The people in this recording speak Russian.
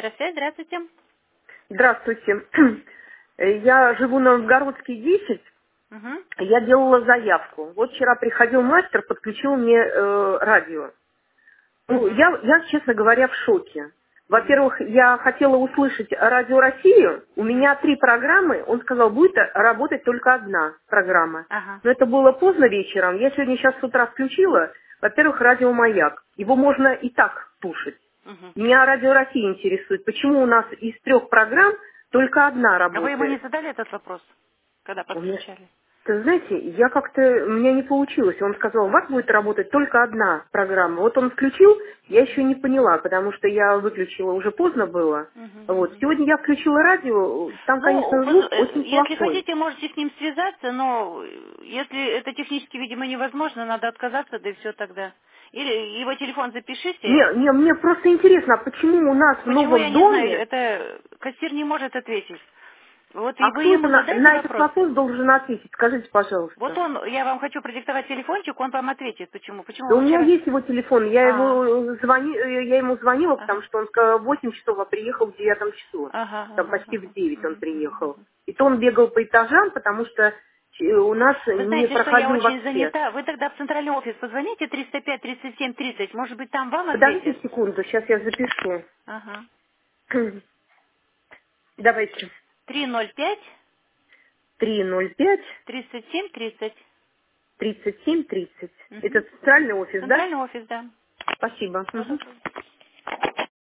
Электросвязь, здравствуйте. Здравствуйте. Я живу на Новгородской 10. Угу. Я делала заявку. Вот вчера приходил мастер, подключил мне радио. Ну, Угу. я, честно говоря, в шоке. Угу. Во-первых, я хотела услышать Радио Россию. У меня 3 программы. Он сказал, будет работать только одна программа. Ага. Но это было поздно вечером. Я сегодня сейчас с утра включила. Во-первых, Радио Маяк. Его можно и так слушать. Угу. Меня Радио Россия интересует. Почему у нас из 3 программ только одна А вы ему не работает? задали этот вопрос, когда У меня, подключали? знаете, у меня не получилось. Он сказал, у вас будет работать только одна программа. Вот он включил, я еще не поняла, потому что я выключила, уже поздно было. Угу. Вот. Угу. Сегодня я включила радио, там, Ну, конечно, звук очень если плохой. хотите, можете с ним связаться, но если это технически, видимо, невозможно, надо отказаться, да и все тогда. Или его телефон запишите. Мне просто интересно, а почему у нас в Почему, я новом не знаю, доме, это кассир не может ответить. Вот и а вы кто это ему задайте на этот вопрос. вопрос должен ответить? Скажите, Вот пожалуйста. он, я вам хочу продиктовать телефончик, он вам ответит. Почему? Да Почему у вы меня вчера... есть его телефон, я ему звонила, потому Ага. что он сказал 8 часов, а приехал в 9 часу. Ага, Там ага, почти в ага. 9 он Мгм, мгм, приехал. мгм. И то он бегал по этажам, потому что у нас Вы не знаете, что я проходил очень вообще. занята. Вы тогда в центральный офис позвоните 305-37-30. Может быть, там вам Подождите ответят? секунду, сейчас я запишу. Ага. Давайте. 305 305 37-30. 37 30. Это Угу. центральный офис, да? Центральный офис, да. Спасибо. Всего Мгм. доброго.